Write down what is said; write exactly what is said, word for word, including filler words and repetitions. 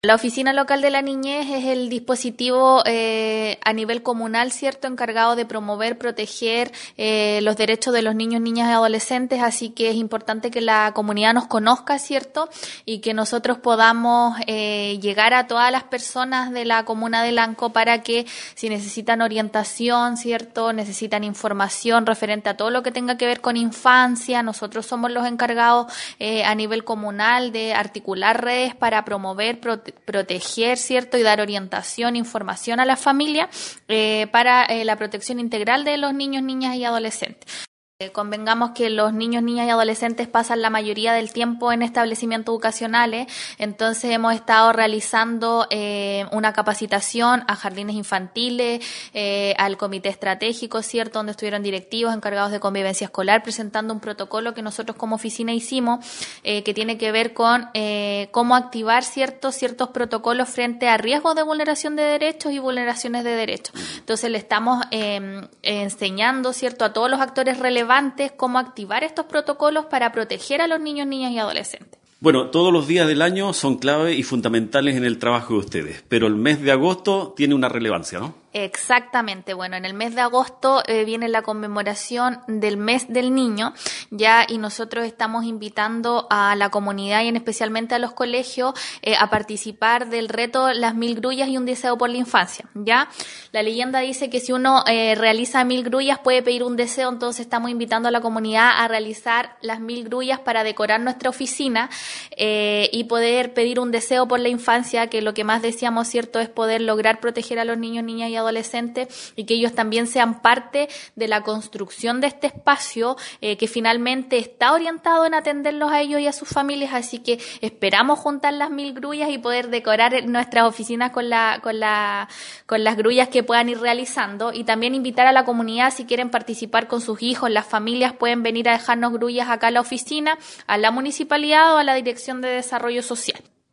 La Oficina Local de la Niñez es el dispositivo eh, a nivel comunal, ¿cierto?, encargado de promover, proteger eh, los derechos de los niños, niñas y adolescentes, así que es importante que la comunidad nos conozca, ¿cierto?, y que nosotros podamos eh, llegar a todas las personas de la comuna de Lanco para que si necesitan orientación, ¿cierto?, necesitan información referente a todo lo que tenga que ver con infancia, nosotros somos los encargados eh, a nivel comunal de articular redes para promover, proteger, proteger, ¿cierto?, y dar orientación, información a la familia eh, para eh, la protección integral de los niños, niñas y adolescentes. Eh, convengamos que los niños, niñas y adolescentes pasan la mayoría del tiempo en establecimientos educacionales, entonces hemos estado realizando eh, una capacitación a jardines infantiles, eh, al comité estratégico, ¿cierto?, donde estuvieron directivos encargados de convivencia escolar, presentando un protocolo que nosotros como oficina hicimos, eh, que tiene que ver con eh, cómo activar ciertos, ciertos protocolos frente a riesgos de vulneración de derechos y vulneraciones de derechos. Entonces le estamos eh, enseñando, ¿cierto?, a todos los actores relevantes cómo activar estos protocolos para proteger a los niños, niñas y adolescentes. Bueno, todos los días del año son clave y fundamentales en el trabajo de ustedes, pero el mes de agosto tiene una relevancia, ¿no? Exactamente, bueno, en el mes de agosto eh, viene la conmemoración del mes del niño, ya, y nosotros estamos invitando a la comunidad y en especialmente a los colegios eh, a participar del reto Las Mil Grullas y un Deseo por la Infancia, ya. La leyenda dice que si uno eh, realiza mil grullas puede pedir un deseo, entonces estamos invitando a la comunidad a realizar las mil grullas para decorar nuestra oficina eh, y poder pedir un deseo por la infancia, que lo que más deseamos, cierto, es poder lograr proteger a los niños, niñas y adolescentes y que ellos también sean parte de la construcción de este espacio eh, que finalmente está orientado en atenderlos a ellos y a sus familias, así que esperamos juntar las mil grullas y poder decorar nuestras oficinas con la con la con las grullas que puedan ir realizando, y también invitar a la comunidad, si quieren participar con sus hijos, las familias pueden venir a dejarnos grullas acá a la oficina, a la municipalidad o a la Dirección de Desarrollo Social.